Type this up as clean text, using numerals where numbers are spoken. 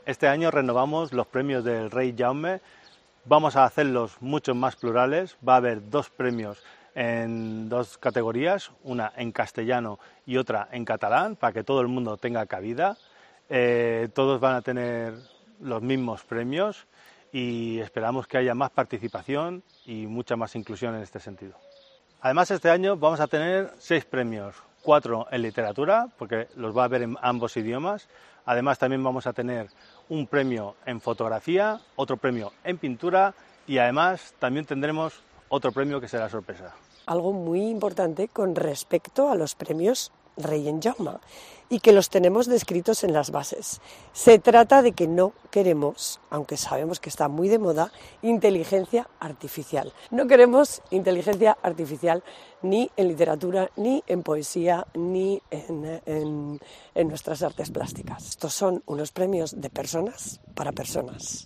Este año renovamos los premios del Rey Jaume. Vamos a hacerlos mucho más plurales. Va a haber 2 premios en 2 categorías, una en castellano y otra en catalán, para que todo el mundo tenga cabida. Todos van a tener los mismos premios y esperamos que haya más participación y mucha más inclusión en este sentido. Además, este año vamos a tener 6 premios, 4 en literatura, porque los va a haber en ambos idiomas. Además, también vamos a tener un premio en fotografía, otro premio en pintura y además también tendremos otro premio que será sorpresa. Algo muy importante con respecto a los premios Rei Jaume y que los tenemos descritos en las bases. Se trata de que no queremos, aunque sabemos que está muy de moda, inteligencia artificial. No queremos inteligencia artificial ni en literatura, ni en poesía, ni en nuestras artes plásticas. Estos son unos premios de personas para personas.